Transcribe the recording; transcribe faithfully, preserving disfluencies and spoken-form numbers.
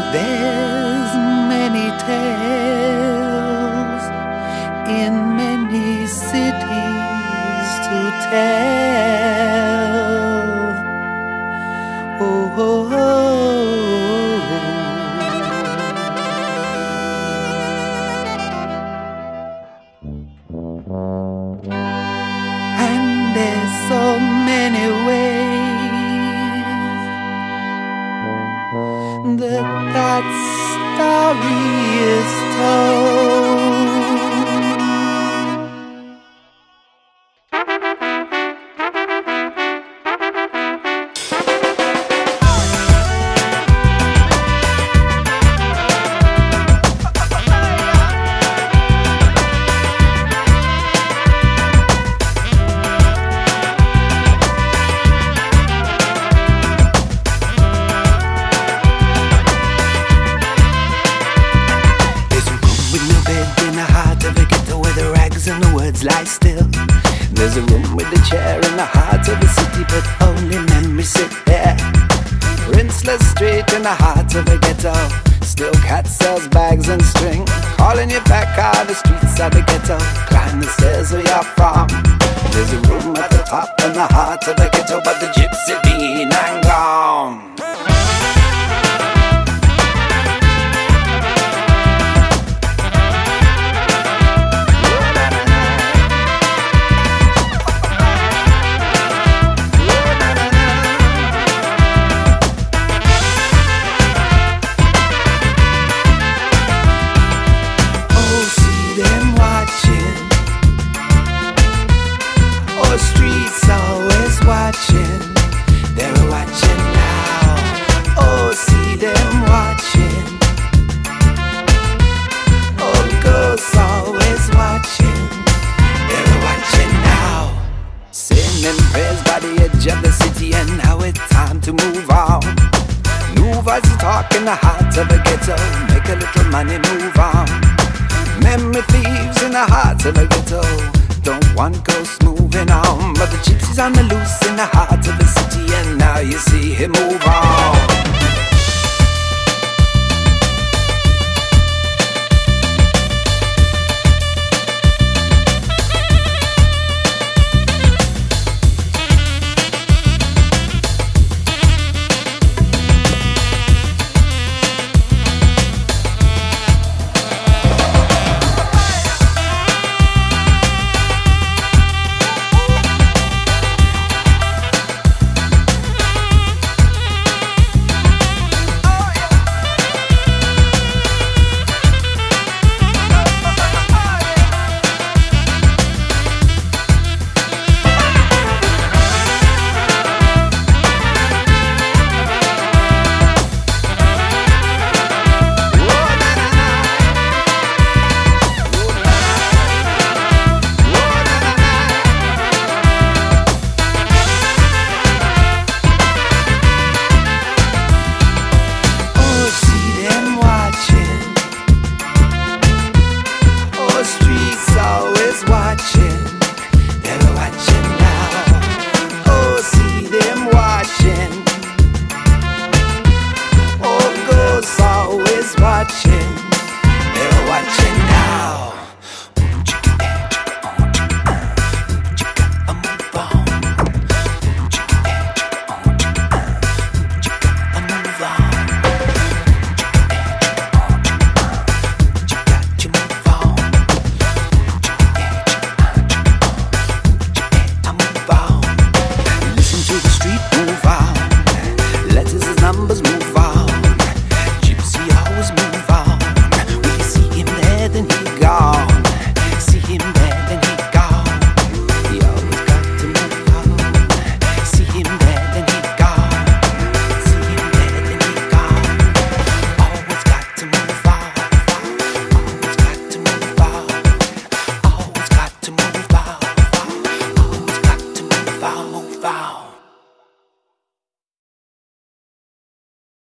There's many tales in many cities to tell. Oh, oh, oh. And there's so many ways that that story is told. And the words lie still. There's a room with a chair in the heart of the city, but only memories sit there. Rinseless street in the heart of a ghetto. Still cat sells bags and string, calling you back out the streets of the ghetto. Climb the stairs of your farm. There's a room at the top in the heart of the ghetto, but the gypsy been and gone. Streets always watching, they're watching now. Oh, see them watching. Oh, ghosts always watching, they're watching now. Singing praise by the edge of the city, and now it's time to move on. New voices talk in the heart of the ghetto, make a little money, move on. Memory thieves in the heart of the ghetto, don't want ghosts moving on, but the gypsy's on the loose in the heart of the city, and now you see him move on.